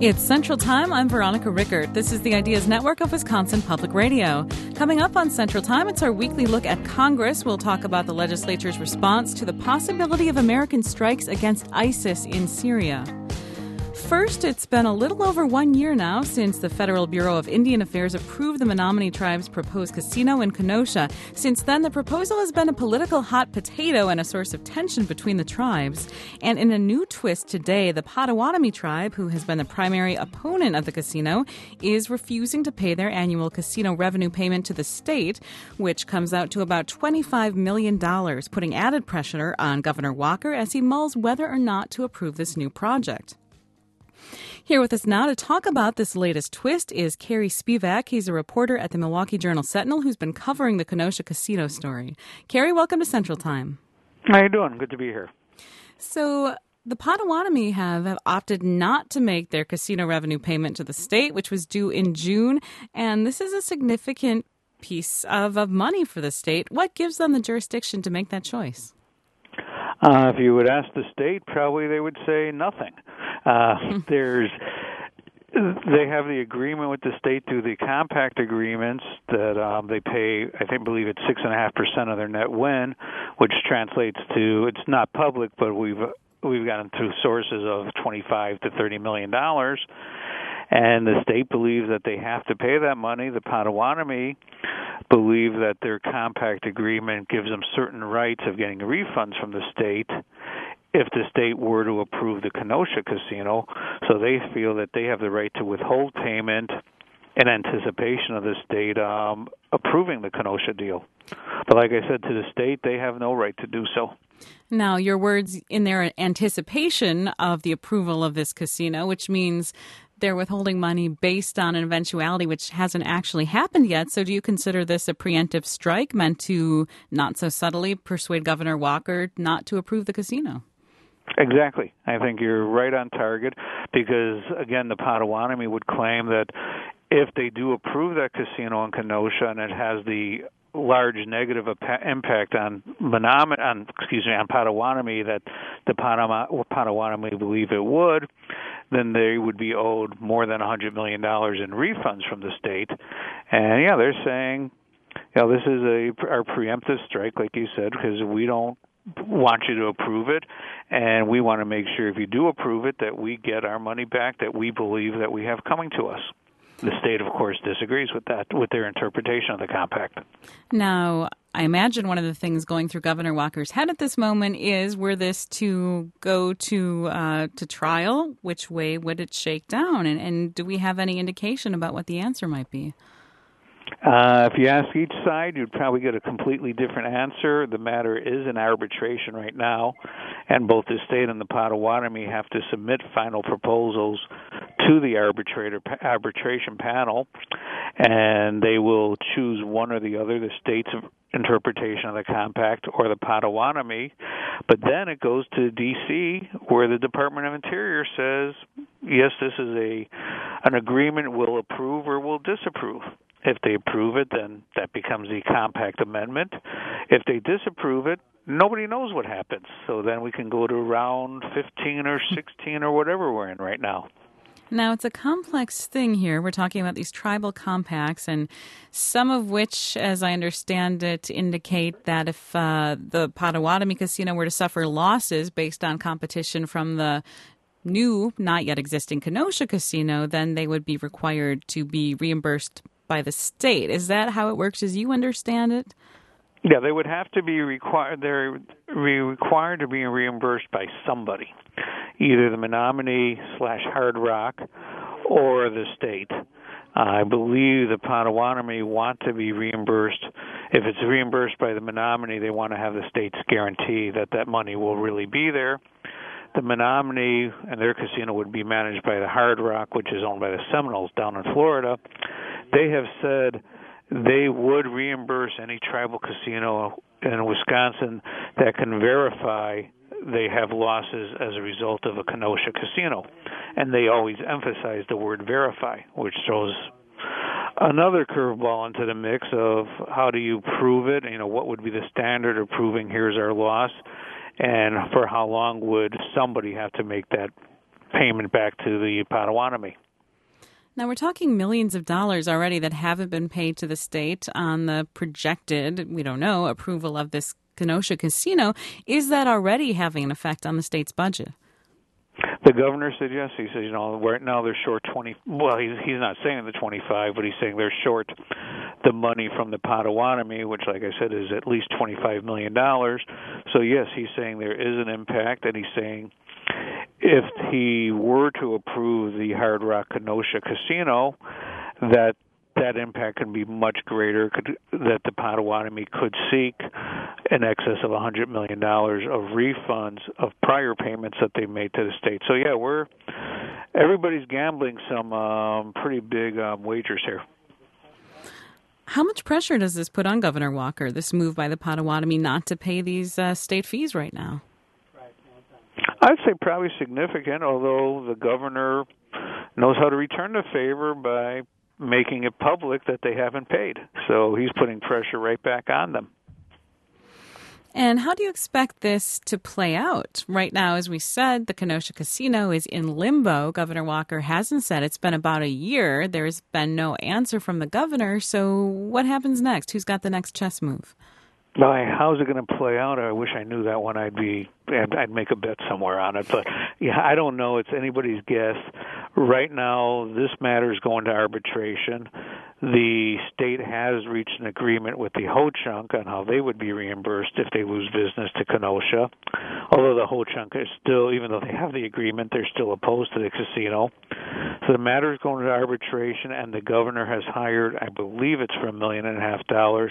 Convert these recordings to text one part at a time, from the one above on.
It's Central Time. I'm Veronica Rickert. This is the Ideas Network of Wisconsin Public Radio. Coming up on Central Time, it's our weekly look at Congress. We'll talk about the legislature's response to the possibility of American strikes against ISIS in Syria. First, it's been a little over 1 year now since the Federal Bureau of Indian Affairs approved the Menominee Tribe's proposed casino in Kenosha. Since then, the proposal has been a political hot potato and a source of tension between the tribes. And in a new twist today, the Potawatomi tribe, who has been the primary opponent of the casino, is refusing to pay their annual casino revenue payment to the state, which comes out to about $25 million, putting added pressure on Governor Walker as he mulls whether or not to approve this new project. Here with us now to talk about this latest twist is Kerry Spivak. He's a reporter at the Milwaukee Journal-Sentinel who's been covering the Kenosha casino story. Kerry, welcome to Central Time. How you doing? Good to be here. So the Potawatomi have opted not to make their casino revenue payment to the state, which was due in June, and this is a significant piece of money for the state. What gives them the jurisdiction to make that choice? If you would ask the state, probably they would say nothing. They have the agreement with the state through the compact agreements that they pay, I believe it's 6.5% of their net win, which translates to, it's not public, but we've gotten through sources of $25 to $30 million. And the state believes that they have to pay that money. The Potawatomi believe that their compact agreement gives them certain rights of getting refunds from the state if the state were to approve the Kenosha casino. So they feel that they have the right to withhold payment in anticipation of the state approving the Kenosha deal. But like I said, to the state, they have no right to do so. Now, your words in their anticipation of the approval of this casino, which means they're withholding money based on an eventuality which hasn't actually happened yet. So do you consider this a preemptive strike meant to not so subtly persuade Governor Walker not to approve the casino? Exactly. I think you're right on target because, again, the Potawatomi would claim that if they do approve that casino in Kenosha and it has the large negative impact on Potawatomi that the Potawatomi believe it would, then they would be owed more than $100 million in refunds from the state. And, yeah, they're saying, this is our preemptive strike, like you said, because we don't want you to approve it, and we want to make sure if you do approve it that we get our money back that we believe that we have coming to us. The state, of course, disagrees with that, with their interpretation of the compact. Now, I imagine one of the things going through Governor Walker's head at this moment is, were this to go to trial, which way would it shake down? And do we have any indication about what the answer might be? If you ask each side, you'd probably get a completely different answer. The matter is in arbitration right now, and both the state and the Potawatomi have to submit final proposals to the arbitration panel, and they will choose one or the other, the state's interpretation of the compact or the Potawatomi. But then it goes to D.C., where the Department of Interior says, yes, this is an agreement we'll approve or we'll disapprove. If they approve it, then that becomes the compact amendment. If they disapprove it, nobody knows what happens. So then we can go to round 15 or 16 or whatever we're in right now. Now, it's a complex thing here. We're talking about these tribal compacts, and some of which, as I understand it, indicate that if the Potawatomi casino were to suffer losses based on competition from the new, not yet existing Kenosha casino, then they would be required to be reimbursed by the state. Is that how it works as you understand it? Yeah, they would have to be required. They're required to be reimbursed by somebody, either the Menominee / Hard Rock or the state. I believe the Potawatomi want to be reimbursed. If it's reimbursed by the Menominee, they want to have the state's guarantee that that money will really be there. The Menominee and their casino would be managed by the Hard Rock, which is owned by the Seminoles down in Florida. They have said they would reimburse any tribal casino in Wisconsin that can verify they have losses as a result of a Kenosha casino. And they always emphasize the word verify, which throws another curveball into the mix of how do you prove it? What would be the standard of proving here's our loss? And for how long would somebody have to make that payment back to the Potawatomi. Now, we're talking millions of dollars already that haven't been paid to the state on the projected, we don't know, approval of this Kenosha casino. Is that already having an effect on the state's budget? The governor said yes. He says, right now they're short 20. Well, he's not saying the 25, but he's saying they're short the money from the Potawatomi, which, like I said, is at least $25 million. So, yes, he's saying there is an impact, and he's saying if he were to approve the Hard Rock Kenosha Casino, that impact can be much greater, that the Potawatomi could seek in excess of $100 million of refunds of prior payments that they made to the state. So, yeah, everybody's gambling some pretty big wagers here. How much pressure does this put on Governor Walker, this move by the Potawatomi not to pay these state fees right now? I'd say probably significant, although the governor knows how to return the favor by making it public that they haven't paid. So he's putting pressure right back on them. And how do you expect this to play out? Right now, as we said, the Kenosha Casino is in limbo. Governor Walker hasn't said. It's been about a year. There's been no answer from the governor. So what happens next? Who's got the next chess move? How's it going to play out? I wish I knew that one. I'd make a bet somewhere on it. But, yeah, I don't know. It's anybody's guess. Right now, this matter is going to arbitration. The state has reached an agreement with the Ho-Chunk on how they would be reimbursed if they lose business to Kenosha. Although the Ho-Chunk is still, even though they have the agreement, they're still opposed to the casino. So the matter is going to arbitration, and the governor has hired, I believe it's for $1.5 million,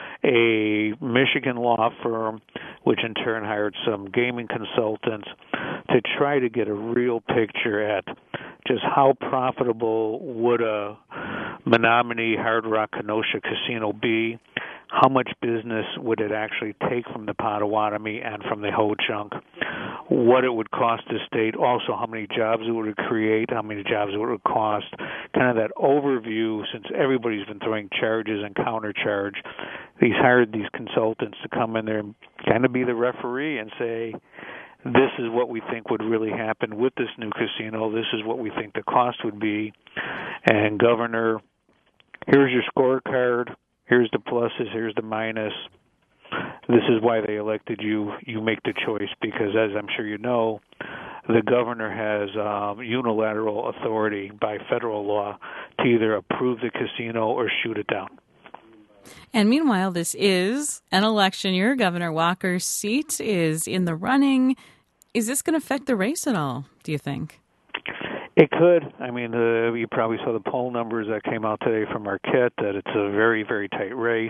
a Michigan law firm, which in turn hired some gaming consultants to try to get a real picture at just how profitable would a Menominee Hard Rock Kenosha casino be, how much business would it actually take from the Potawatomi and from the Ho-Chunk, what it would cost the state, also how many jobs it would create, how many jobs it would cost, kind of that overview, since everybody's been throwing charges and countercharge. He's hired these consultants to come in there and kind of be the referee and say, this is what we think would really happen with this new casino. This is what we think the cost would be. And Governor, here's your scorecard. Here's the pluses. Here's the minus. This is why they elected you. You make the choice because, as I'm sure you know, the governor has unilateral authority by federal law to either approve the casino or shoot it down. And meanwhile, this is an election year. Governor Walker's seat is in the running. Is this going to affect the race at all, do you think? It could. I mean, you probably saw the poll numbers that came out today from Marquette, that it's a very, very tight race.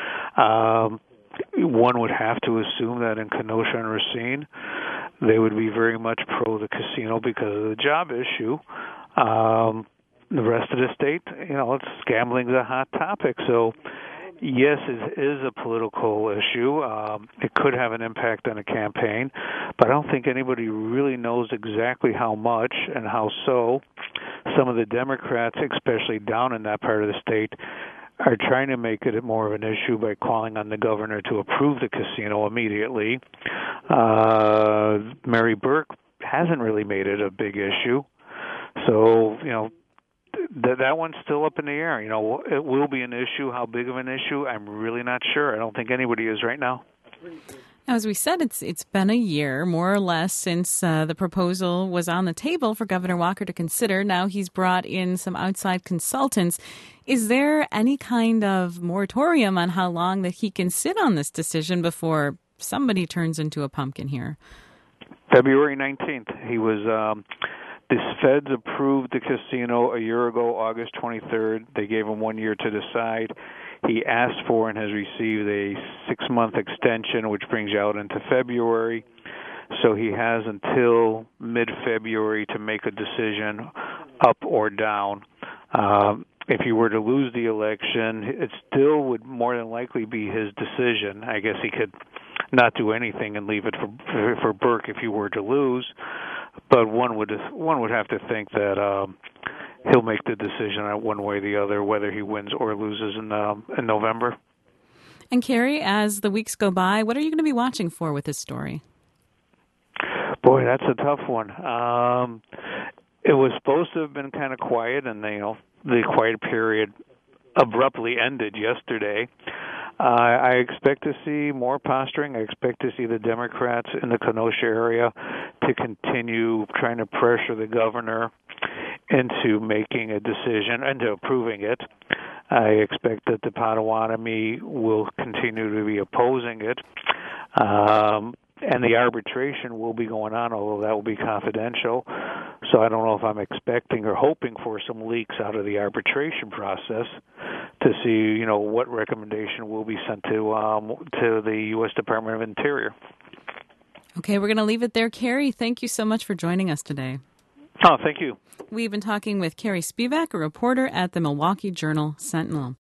One would have to assume that in Kenosha and Racine, they would be very much pro the casino because of the job issue. The rest of the state, gambling's a hot topic. So, yes, it is a political issue. It could have an impact on a campaign, but I don't think anybody really knows exactly how much and how so. Some of the Democrats, especially down in that part of the state, are trying to make it more of an issue by calling on the governor to approve the casino immediately. Mary Burke hasn't really made it a big issue. So, that one's still up in the air. It will be an issue. How big of an issue? I'm really not sure. I don't think anybody is right now. Now, as we said, it's been a year, more or less, since the proposal was on the table for Governor Walker to consider. Now he's brought in some outside consultants. Is there any kind of moratorium on how long that he can sit on this decision before somebody turns into a pumpkin here? February 19th. He was... The feds approved the casino a year ago, August 23rd. They gave him 1 year to decide. He asked for and has received a 6-month extension, which brings you out into February. So he has until mid-February to make a decision up or down. If he were to lose the election, it still would more than likely be his decision. I guess he could not do anything and leave it for Burke if he were to lose. But one would have to think that he'll make the decision one way or the other, whether he wins or loses in November. And Carrie, as the weeks go by, what are you going to be watching for with this story? Boy, that's a tough one. It was supposed to have been kind of quiet, and the quiet period abruptly ended yesterday. I expect to see more posturing. I expect to see the Democrats in the Kenosha area to continue trying to pressure the governor into making a decision, into approving it. I expect that the Potawatomi will continue to be opposing it. And the arbitration will be going on, although that will be confidential. So I don't know if I'm expecting or hoping for some leaks out of the arbitration process to see, what recommendation will be sent to the U.S. Department of Interior. Okay, we're going to leave it there. Kerry, thank you so much for joining us today. Oh, thank you. We've been talking with Kerry Spivak, a reporter at the Milwaukee Journal-Sentinel.